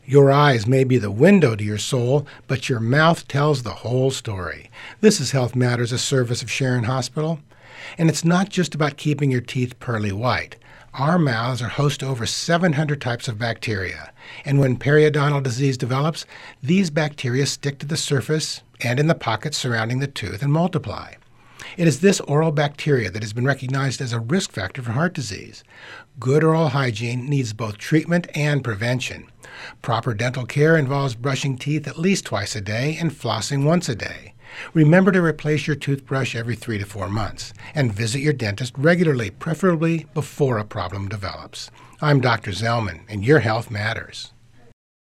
Your eyes may be the window to your soul, but your mouth tells the whole story. This is Health Matters, a service of Sharon Hospital. And it's not just about keeping your teeth pearly white. Our mouths are host to over 700 types of bacteria. And when periodontal disease develops, these bacteria stick to the surface and in the pockets surrounding the tooth and multiply. It is this oral bacteria that has been recognized as a risk factor for heart disease. Good oral hygiene needs both treatment and prevention. Proper dental care involves brushing teeth at least twice a day and flossing once a day. Remember to replace your toothbrush every 3 to 4 months and visit your dentist regularly, preferably before a problem develops. I'm Dr. Zellman, and your health matters.